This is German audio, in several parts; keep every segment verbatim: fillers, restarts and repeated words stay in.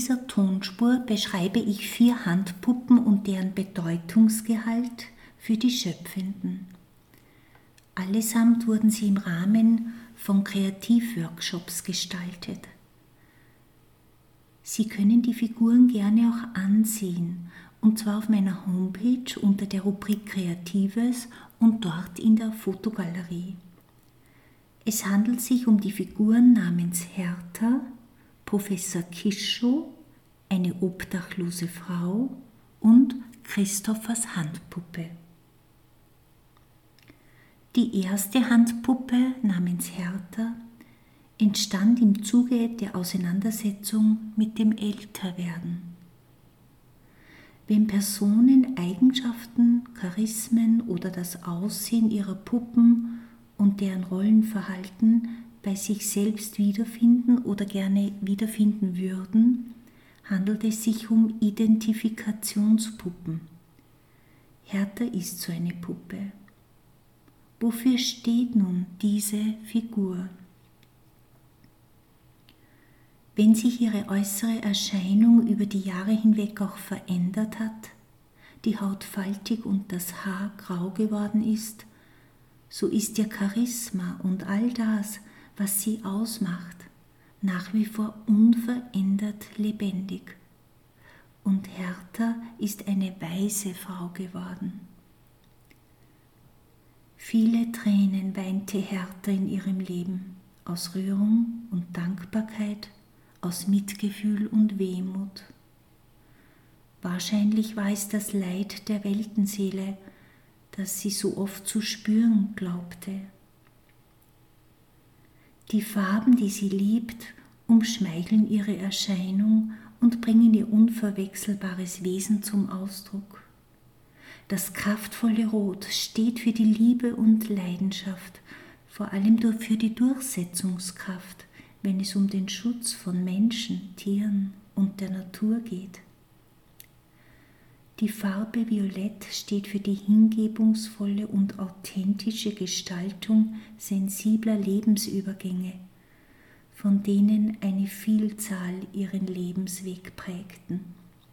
dieser Tonspur beschreibe ich vier Handpuppen und deren Bedeutungsgehalt für die Schöpfenden. Allesamt wurden sie im Rahmen von Kreativworkshops gestaltet. Sie können die Figuren gerne auch ansehen, und zwar auf meiner Homepage unter der Rubrik Kreatives und dort in der Fotogalerie. Es handelt sich um die Figuren namens Hertha, Professor Kischow, eine obdachlose Frau und Christophers Handpuppe. Die erste Handpuppe namens Hertha entstand im Zuge der Auseinandersetzung mit dem Älterwerden. Wenn Personen Eigenschaften, Charismen oder das Aussehen ihrer Puppen und deren Rollenverhalten bei sich selbst wiederfinden oder gerne wiederfinden würden, handelt es sich um Identifikationspuppen. Hertha ist so eine Puppe. Wofür steht nun diese Figur? Wenn sich ihre äußere Erscheinung über die Jahre hinweg auch verändert hat, die Haut faltig und das Haar grau geworden ist, so ist ihr Charisma und all das, was sie ausmacht, nach wie vor unverändert lebendig. Und Hertha ist eine weise Frau geworden. Viele Tränen weinte Hertha in ihrem Leben, aus Rührung und Dankbarkeit, aus Mitgefühl und Wehmut. Wahrscheinlich war es das Leid der Weltenseele, das sie so oft zu spüren glaubte. Die Farben, die sie liebt, umschmeicheln ihre Erscheinung und bringen ihr unverwechselbares Wesen zum Ausdruck. Das kraftvolle Rot steht für die Liebe und Leidenschaft, vor allem für die Durchsetzungskraft, wenn es um den Schutz von Menschen, Tieren und der Natur geht. Die Farbe Violett steht für die hingebungsvolle und authentische Gestaltung sensibler Lebensübergänge, von denen eine Vielzahl ihren Lebensweg prägten.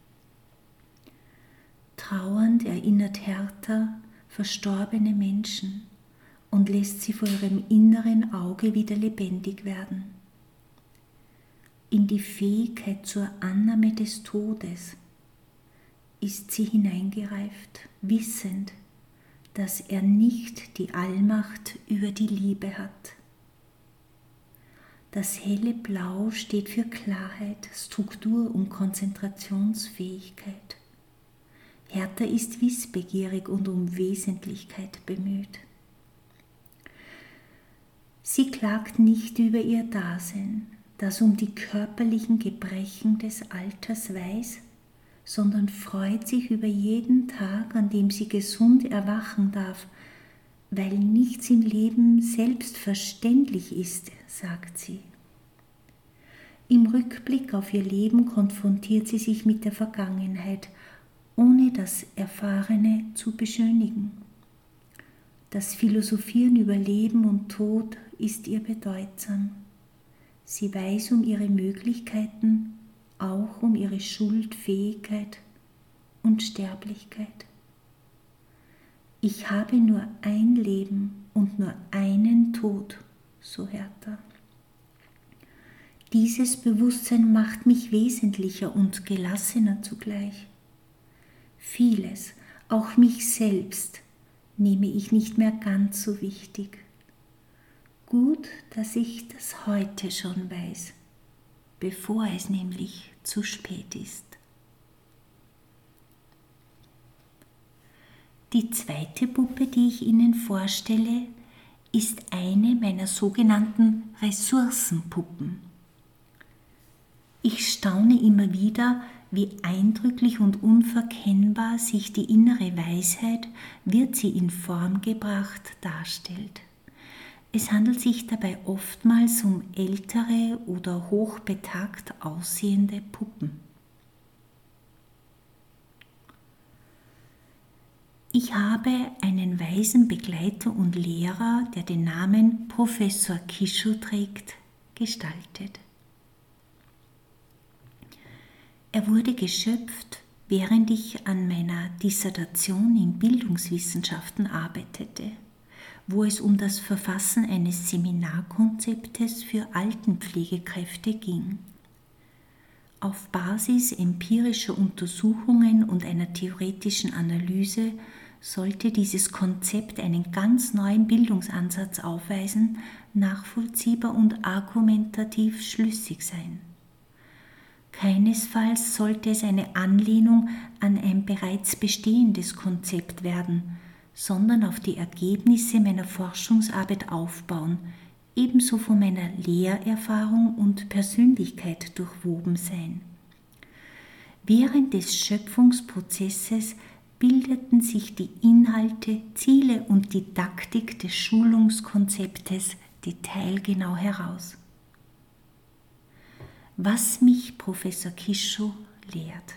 Trauernd erinnert Hertha verstorbene Menschen und lässt sie vor ihrem inneren Auge wieder lebendig werden. In die Fähigkeit zur Annahme des Todes ist sie hineingereift, wissend, dass er nicht die Allmacht über die Liebe hat. Das helle Blau steht für Klarheit, Struktur und Konzentrationsfähigkeit. Hertha ist wissbegierig und um Wesentlichkeit bemüht. Sie klagt nicht über ihr Dasein, das um die körperlichen Gebrechen des Alters weiß, sondern freut sich über jeden Tag, an dem sie gesund erwachen darf, weil nichts im Leben selbstverständlich ist, sagt sie. Im Rückblick auf ihr Leben konfrontiert sie sich mit der Vergangenheit, ohne das Erfahrene zu beschönigen. Das Philosophieren über Leben und Tod ist ihr bedeutsam. Sie weiß um ihre Möglichkeiten, auch um ihre Schuldfähigkeit und Sterblichkeit. Ich habe nur ein Leben und nur einen Tod, so Hertha. Dieses Bewusstsein macht mich wesentlicher und gelassener zugleich. Vieles, auch mich selbst, nehme ich nicht mehr ganz so wichtig. Gut, dass ich das heute schon weiß, bevor es nämlich zu spät ist. Die zweite Puppe, die ich Ihnen vorstelle, ist eine meiner sogenannten Ressourcenpuppen. Ich staune immer wieder, wie eindrücklich und unverkennbar sich die innere Weisheit, wird sie in Form gebracht, darstellt. Es handelt sich dabei oftmals um ältere oder hochbetagt aussehende Puppen. Ich habe einen weisen Begleiter und Lehrer, der den Namen Professor Kischow trägt, gestaltet. Er wurde geschöpft, während ich an meiner Dissertation in Bildungswissenschaften arbeitete, wo es um das Verfassen eines Seminarkonzeptes für Altenpflegekräfte ging. Auf Basis empirischer Untersuchungen und einer theoretischen Analyse sollte dieses Konzept einen ganz neuen Bildungsansatz aufweisen, nachvollziehbar und argumentativ schlüssig sein. Keinesfalls sollte es eine Anlehnung an ein bereits bestehendes Konzept werden, sondern auf die Ergebnisse meiner Forschungsarbeit aufbauen, ebenso von meiner Lehrerfahrung und Persönlichkeit durchwoben sein. Während des Schöpfungsprozesses bildeten sich die Inhalte, Ziele und Didaktik des Schulungskonzeptes detailgenau heraus. Was mich Professor Kischow lehrt.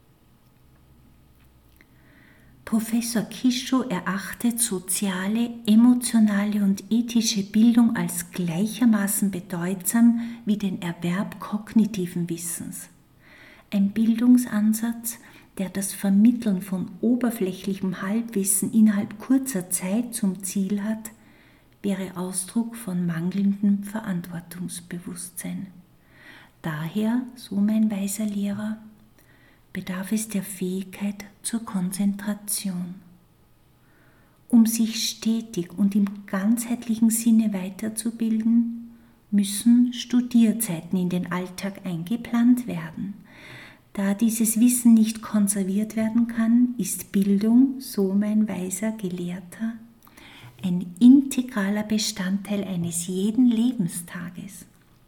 Professor Kischow erachtet soziale, emotionale und ethische Bildung als gleichermaßen bedeutsam wie den Erwerb kognitiven Wissens. Ein Bildungsansatz, der das Vermitteln von oberflächlichem Halbwissen innerhalb kurzer Zeit zum Ziel hat, wäre Ausdruck von mangelndem Verantwortungsbewusstsein. Daher, so mein weiser Lehrer, bedarf es der Fähigkeit zur Konzentration. Um sich stetig und im ganzheitlichen Sinne weiterzubilden, müssen Studierzeiten in den Alltag eingeplant werden. Da dieses Wissen nicht konserviert werden kann, ist Bildung, so mein weiser Gelehrter, ein integraler Bestandteil eines jeden Lebenstages.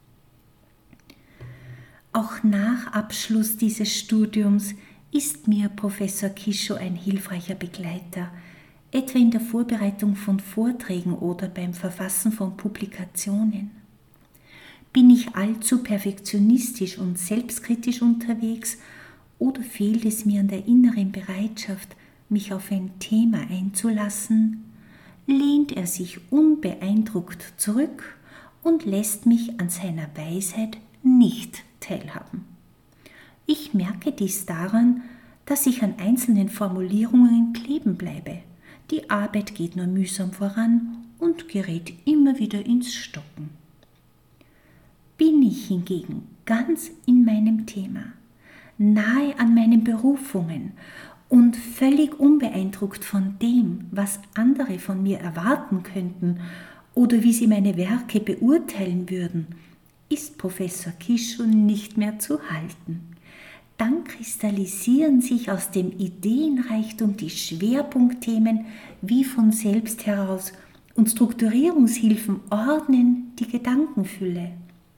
Auch nach Abschluss dieses Studiums ist mir Professor Kischow ein hilfreicher Begleiter, etwa in der Vorbereitung von Vorträgen oder beim Verfassen von Publikationen. Bin ich allzu perfektionistisch und selbstkritisch unterwegs oder fehlt es mir an der inneren Bereitschaft, mich auf ein Thema einzulassen, lehnt er sich unbeeindruckt zurück und lässt mich an seiner Weisheit nicht teilhaben. Ich merke dies daran, dass ich an einzelnen Formulierungen kleben bleibe. Die Arbeit geht nur mühsam voran und gerät immer wieder ins Stocken. Bin ich hingegen ganz in meinem Thema, nahe an meinen Berufungen und völlig unbeeindruckt von dem, was andere von mir erwarten könnten oder wie sie meine Werke beurteilen würden, ist Professor Kischow nicht mehr zu halten. Dann kristallisieren sich aus dem Ideenreichtum die Schwerpunktthemen wie von selbst heraus und Strukturierungshilfen ordnen die Gedankenfülle.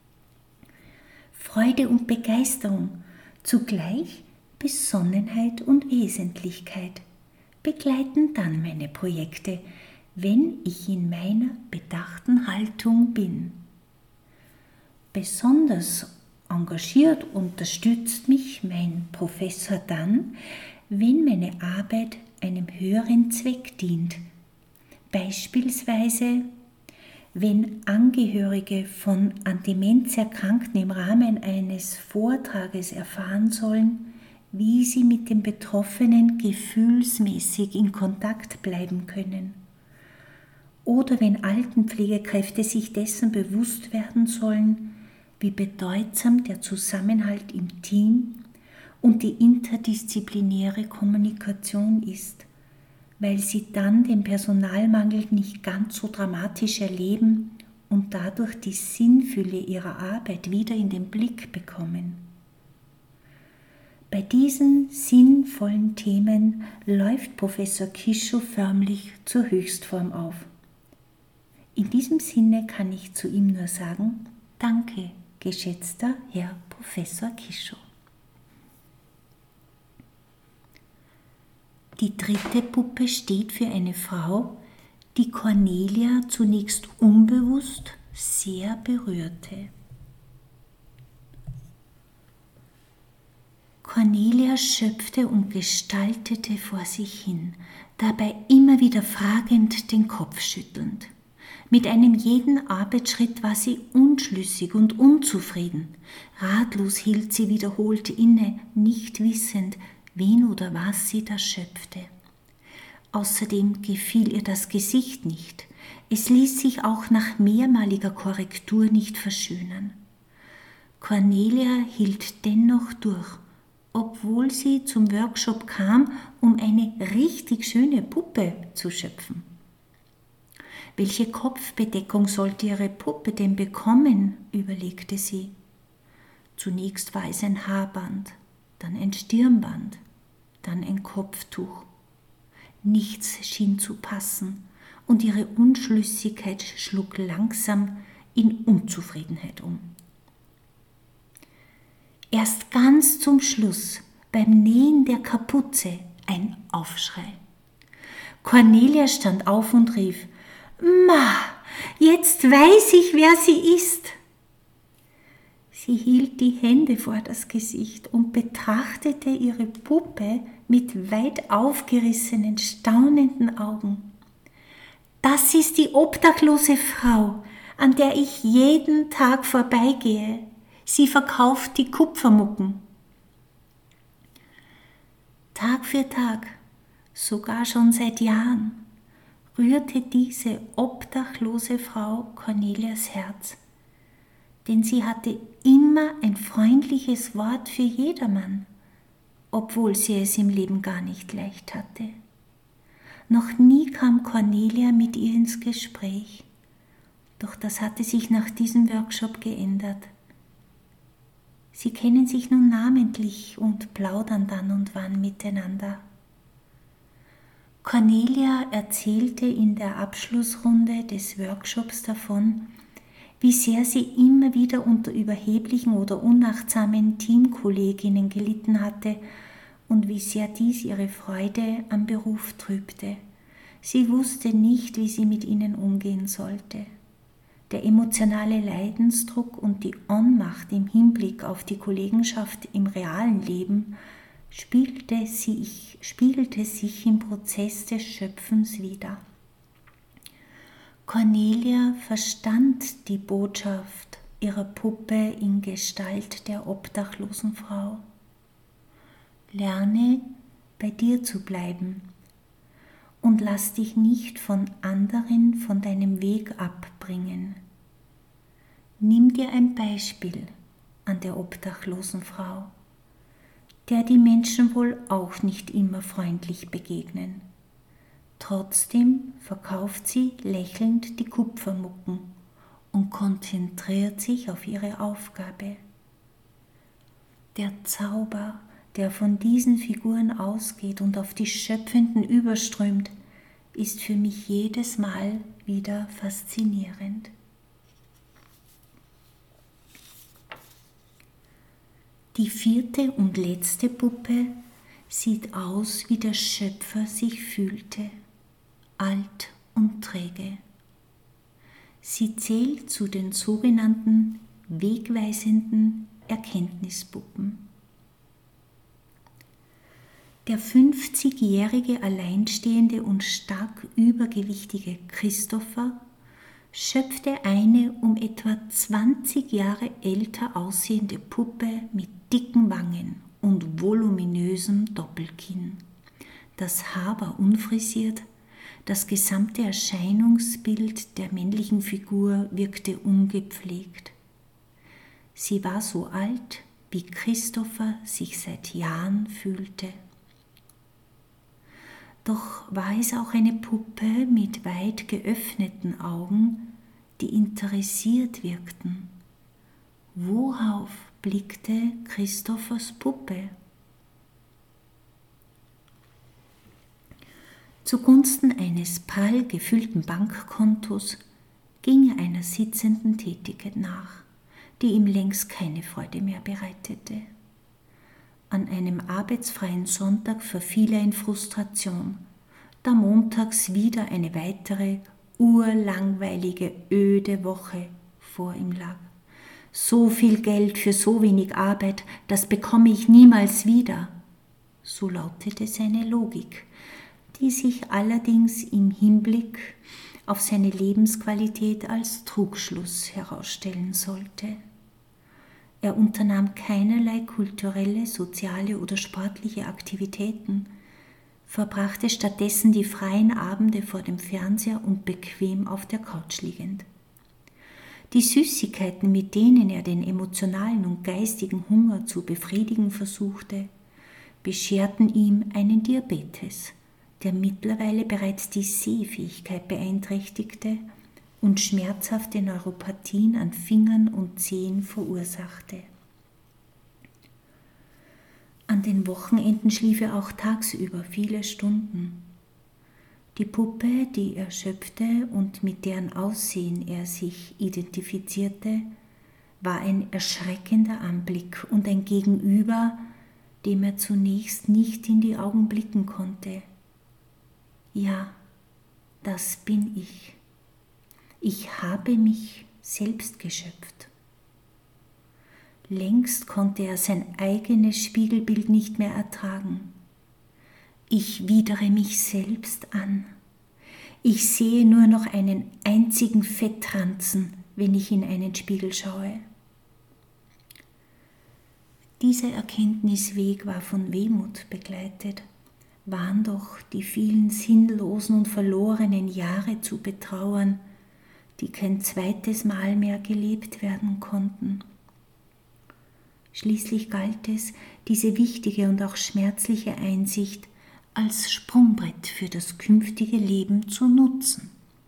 Freude und Begeisterung, zugleich Besonnenheit und Wesentlichkeit begleiten dann meine Projekte, wenn ich in meiner bedachten Haltung bin. Besonders engagiert unterstützt mich mein Professor dann, wenn meine Arbeit einem höheren Zweck dient. Beispielsweise, wenn Angehörige von an Demenz Erkrankten im Rahmen eines Vortrages erfahren sollen, wie sie mit den Betroffenen gefühlsmäßig in Kontakt bleiben können. Oder wenn Altenpflegekräfte sich dessen bewusst werden sollen, wie bedeutsam der Zusammenhalt im Team und die interdisziplinäre Kommunikation ist, weil sie dann den Personalmangel nicht ganz so dramatisch erleben und dadurch die Sinnfülle ihrer Arbeit wieder in den Blick bekommen. Bei diesen sinnvollen Themen läuft Professor Kischow förmlich zur Höchstform auf. In diesem Sinne kann ich zu ihm nur sagen, danke, geschätzter Herr Professor Kischow. Die dritte Puppe steht für eine Frau, die Cornelia zunächst unbewusst sehr berührte. Cornelia schöpfte und gestaltete vor sich hin, dabei immer wieder fragend den Kopf schüttelnd. Mit einem jeden Arbeitsschritt war sie unschlüssig und unzufrieden. Ratlos hielt sie wiederholt inne, nicht wissend, wen oder was sie da schöpfte. Außerdem gefiel ihr das Gesicht nicht. Es ließ sich auch nach mehrmaliger Korrektur nicht verschönern. Cornelia hielt dennoch durch, obwohl sie zum Workshop kam, um eine richtig schöne Puppe zu schöpfen. Welche Kopfbedeckung sollte ihre Puppe denn bekommen, überlegte sie. Zunächst war es ein Haarband, dann ein Stirnband, dann ein Kopftuch. Nichts schien zu passen und ihre Unschlüssigkeit schlug langsam in Unzufriedenheit um. Erst ganz zum Schluss, beim Nähen der Kapuze, ein Aufschrei. Cornelia stand auf und rief: »Ma, jetzt weiß ich, wer sie ist!« Sie hielt die Hände vor das Gesicht und betrachtete ihre Puppe mit weit aufgerissenen, staunenden Augen. »Das ist die obdachlose Frau, an der ich jeden Tag vorbeigehe. Sie verkauft die Kupfermucken.« Tag für Tag, sogar schon seit Jahren, rührte diese obdachlose Frau Cornelias Herz, denn sie hatte immer ein freundliches Wort für jedermann, obwohl sie es im Leben gar nicht leicht hatte. Noch nie kam Cornelia mit ihr ins Gespräch, doch das hatte sich nach diesem Workshop geändert. Sie kennen sich nun namentlich und plaudern dann und wann miteinander. Cornelia erzählte in der Abschlussrunde des Workshops davon, wie sehr sie immer wieder unter überheblichen oder unachtsamen Teamkolleginnen gelitten hatte und wie sehr dies ihre Freude am Beruf trübte. Sie wusste nicht, wie sie mit ihnen umgehen sollte. Der emotionale Leidensdruck und die Ohnmacht im Hinblick auf die Kollegenschaft im realen Leben spiegelte sich, spiegelte sich im Prozess des Schöpfens wider. Cornelia verstand die Botschaft ihrer Puppe in Gestalt der obdachlosen Frau. Lerne, bei dir zu bleiben und lass dich nicht von anderen von deinem Weg abbringen. Nimm dir ein Beispiel an der obdachlosen Frau, der die Menschen wohl auch nicht immer freundlich begegnen. Trotzdem verkauft sie lächelnd die Kupfermucken und konzentriert sich auf ihre Aufgabe. Der Zauber, der von diesen Figuren ausgeht und auf die Schöpfenden überströmt, ist für mich jedes Mal wieder faszinierend. Die vierte und letzte Puppe sieht aus, wie der Schöpfer sich fühlte, alt und träge. Sie zählt zu den sogenannten wegweisenden Erkenntnispuppen. Der fünfzigjährige alleinstehende und stark übergewichtige Christopher schöpfte eine um etwa zwanzig Jahre älter aussehende Puppe mit dicken Wangen und voluminösem Doppelkinn. Das Haar war unfrisiert, das gesamte Erscheinungsbild der männlichen Figur wirkte ungepflegt. Sie war so alt, wie Christopher sich seit Jahren fühlte. Doch war es auch eine Puppe mit weit geöffneten Augen, die interessiert wirkten. Worauf blickte Christophers Puppe? Zugunsten eines prall gefüllten Bankkontos ging er einer sitzenden Tätigkeit nach, die ihm längst keine Freude mehr bereitete. An einem arbeitsfreien Sonntag verfiel er in Frustration, da montags wieder eine weitere, urlangweilige, öde Woche vor ihm lag. So viel Geld für so wenig Arbeit, das bekomme ich niemals wieder. So lautete seine Logik, die sich allerdings im Hinblick auf seine Lebensqualität als Trugschluss herausstellen sollte. Er unternahm keinerlei kulturelle, soziale oder sportliche Aktivitäten, verbrachte stattdessen die freien Abende vor dem Fernseher und bequem auf der Couch liegend. Die Süßigkeiten, mit denen er den emotionalen und geistigen Hunger zu befriedigen versuchte, bescherten ihm einen Diabetes, der mittlerweile bereits die Sehfähigkeit beeinträchtigte und schmerzhafte Neuropathien an Fingern und Zehen verursachte. An den Wochenenden schlief er auch tagsüber viele Stunden. Die Puppe, die er schöpfte und mit deren Aussehen er sich identifizierte, war ein erschreckender Anblick und ein Gegenüber, dem er zunächst nicht in die Augen blicken konnte. Ja, das bin ich. Ich habe mich selbst geschöpft. Längst konnte er sein eigenes Spiegelbild nicht mehr ertragen. Ich widere mich selbst an. Ich sehe nur noch einen einzigen Fettranzen, wenn ich in einen Spiegel schaue. Dieser Erkenntnisweg war von Wehmut begleitet. Waren doch die vielen sinnlosen und verlorenen Jahre zu betrauern, die kein zweites Mal mehr gelebt werden konnten. Schließlich galt es, diese wichtige und auch schmerzliche Einsicht als Sprungbrett für das künftige Leben zu nutzen.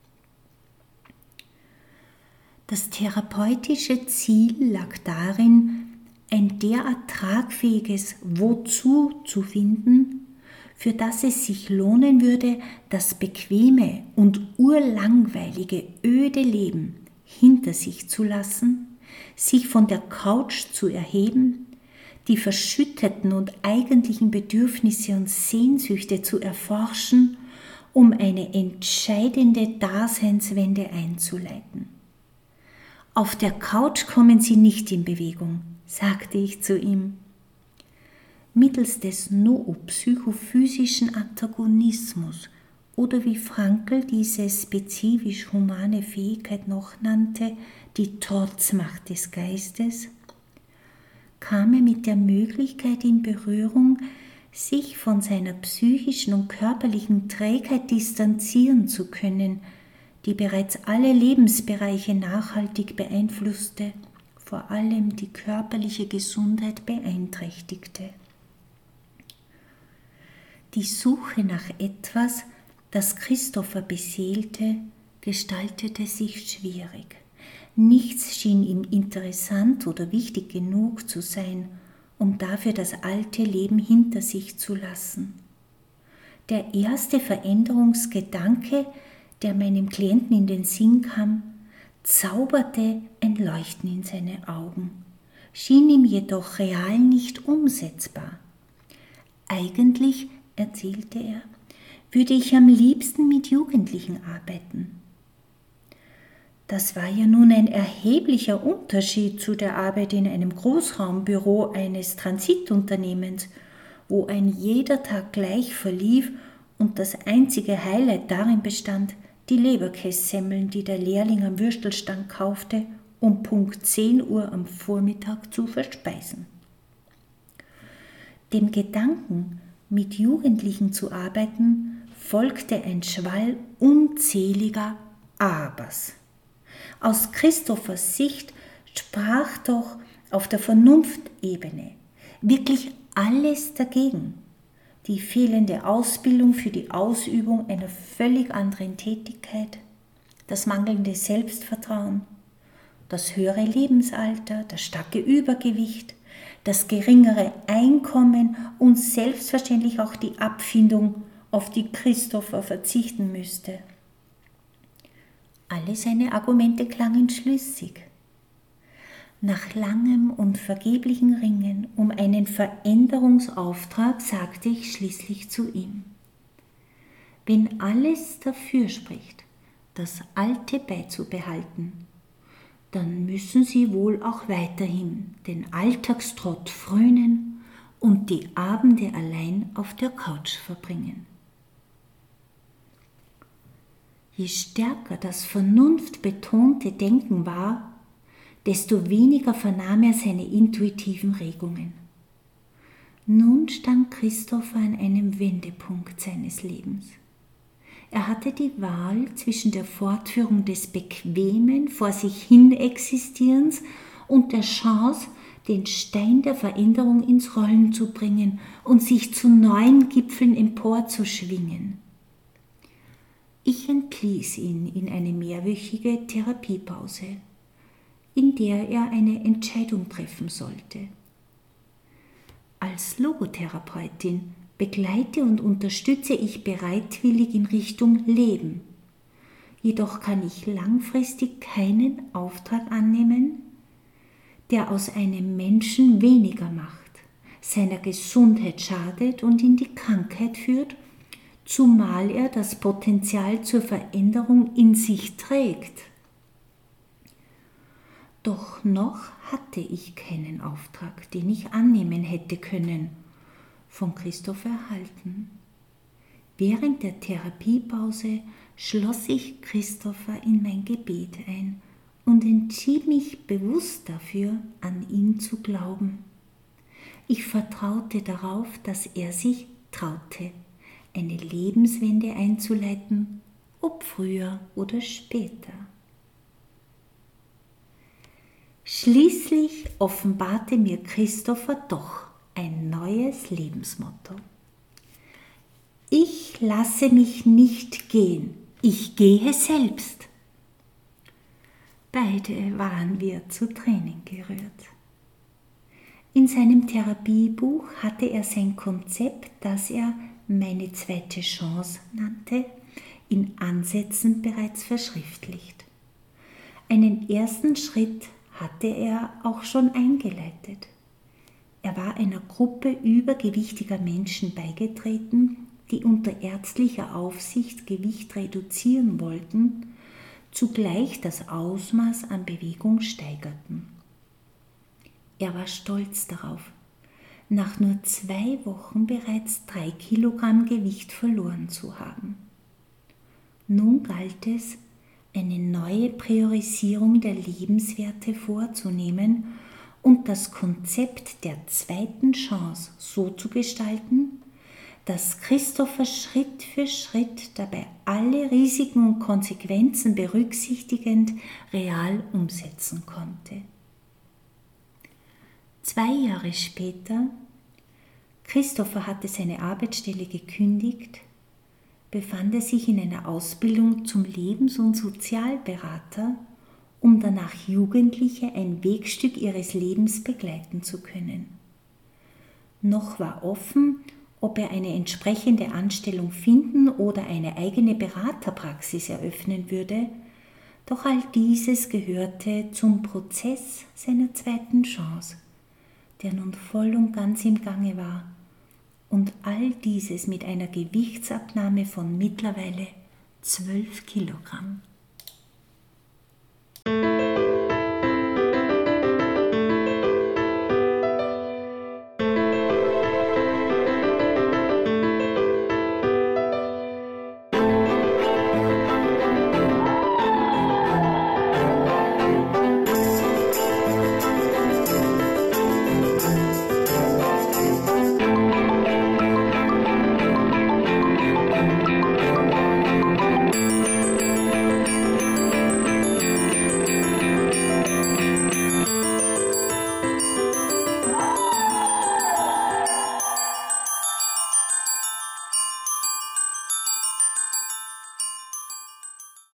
Das therapeutische Ziel lag darin, ein derart tragfähiges Wozu zu finden, für das es sich lohnen würde, das bequeme und urlangweilige, öde Leben hinter sich zu lassen, sich von der Couch zu erheben, die verschütteten und eigentlichen Bedürfnisse und Sehnsüchte zu erforschen, um eine entscheidende Daseinswende einzuleiten. Auf der Couch kommen Sie nicht in Bewegung, sagte ich zu ihm. Mittels des noopsychophysischen Antagonismus oder wie Frankl diese spezifisch humane Fähigkeit noch nannte, die Trotzmacht des Geistes, kam er mit der Möglichkeit in Berührung, sich von seiner psychischen und körperlichen Trägheit distanzieren zu können, die bereits alle Lebensbereiche nachhaltig beeinflusste, vor allem die körperliche Gesundheit beeinträchtigte. Die Suche nach etwas, das Christopher beseelte, gestaltete sich schwierig. Nichts schien ihm interessant oder wichtig genug zu sein, um dafür das alte Leben hinter sich zu lassen. Der erste Veränderungsgedanke, der meinem Klienten in den Sinn kam, zauberte ein Leuchten in seine Augen, schien ihm jedoch real nicht umsetzbar. Eigentlich, erzählte er, würde ich am liebsten mit Jugendlichen arbeiten. Das war ja nun ein erheblicher Unterschied zu der Arbeit in einem Großraumbüro eines Transitunternehmens, wo ein jeder Tag gleich verlief und das einzige Highlight darin bestand, die Leberkässemmeln, die der Lehrling am Würstelstand kaufte, um Punkt zehn Uhr am Vormittag zu verspeisen. Dem Gedanken, mit Jugendlichen zu arbeiten, folgte ein Schwall unzähliger Abers. Aus Christophers Sicht sprach doch auf der Vernunftebene wirklich alles dagegen. Die fehlende Ausbildung für die Ausübung einer völlig anderen Tätigkeit, das mangelnde Selbstvertrauen, das höhere Lebensalter, das starke Übergewicht, das geringere Einkommen und selbstverständlich auch die Abfindung, auf die Christopher verzichten müsste. Alle seine Argumente klangen schlüssig. Nach langem und vergeblichen Ringen um einen Veränderungsauftrag sagte ich schließlich zu ihm: Wenn alles dafür spricht, das Alte beizubehalten, dann müssen Sie wohl auch weiterhin den Alltagstrott frönen und die Abende allein auf der Couch verbringen. Je stärker das vernunftbetonte Denken war, desto weniger vernahm er seine intuitiven Regungen. Nun stand Christopher an einem Wendepunkt seines Lebens. Er hatte die Wahl zwischen der Fortführung des bequemen, vor sich hin Existierens und der Chance, den Stein der Veränderung ins Rollen zu bringen und sich zu neuen Gipfeln emporzuschwingen. Ich entließ ihn in eine mehrwöchige Therapiepause, in der er eine Entscheidung treffen sollte. Als Logotherapeutin begleite und unterstütze ich bereitwillig in Richtung Leben. Jedoch kann ich langfristig keinen Auftrag annehmen, der aus einem Menschen weniger macht, seiner Gesundheit schadet und in die Krankheit führt, zumal er das Potenzial zur Veränderung in sich trägt. Doch noch hatte ich keinen Auftrag, den ich annehmen hätte können, von Christopher erhalten. Während der Therapiepause schloss ich Christopher in mein Gebet ein und entschied mich bewusst dafür, an ihn zu glauben. Ich vertraute darauf, dass er sich traute, eine Lebenswende einzuleiten, ob früher oder später. Schließlich offenbarte mir Christopher doch ein neues Lebensmotto. Ich lasse mich nicht gehen, ich gehe selbst. Beide waren wir zu Tränen gerührt. In seinem Therapiebuch hatte er sein Konzept, das er meine zweite Chance nannte, in Ansätzen bereits verschriftlicht. Einen ersten Schritt hatte er auch schon eingeleitet. Er war einer Gruppe übergewichtiger Menschen beigetreten, die unter ärztlicher Aufsicht Gewicht reduzieren wollten, zugleich das Ausmaß an Bewegung steigerten. Er war stolz darauf, nach nur zwei Wochen bereits drei Kilogramm Gewicht verloren zu haben. Nun galt es, eine neue Priorisierung der Lebenswerte vorzunehmen und das Konzept der zweiten Chance so zu gestalten, dass Christopher Schritt für Schritt dabei alle Risiken und Konsequenzen berücksichtigend real umsetzen konnte. Zwei Jahre später, Christopher hatte seine Arbeitsstelle gekündigt, befand er sich in einer Ausbildung zum Lebens- und Sozialberater, um danach Jugendliche ein Wegstück ihres Lebens begleiten zu können. Noch war offen, ob er eine entsprechende Anstellung finden oder eine eigene Beraterpraxis eröffnen würde, doch all dieses gehörte zum Prozess seiner zweiten Chance, der nun voll und ganz im Gange war, und all dieses mit einer Gewichtsabnahme von mittlerweile zwölf Kilogramm.